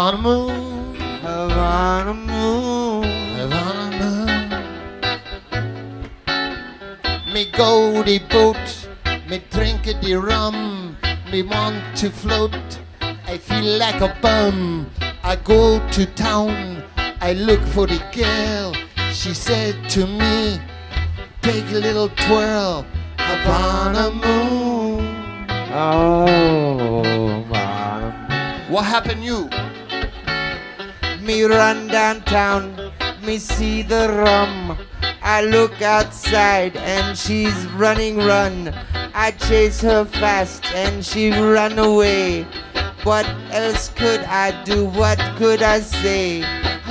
Havana moon, Havana moon, Havana moon. Me go the boat, me drink the rum, me want to float. I feel like a bum. I go to town, I look for the girl. She said to me, take a little twirl, Havana moon. oh, man. What happened you? Me run downtown, me see the rum. I look outside and she's run. I chase her fast and she run away. What else could I do? What could I say?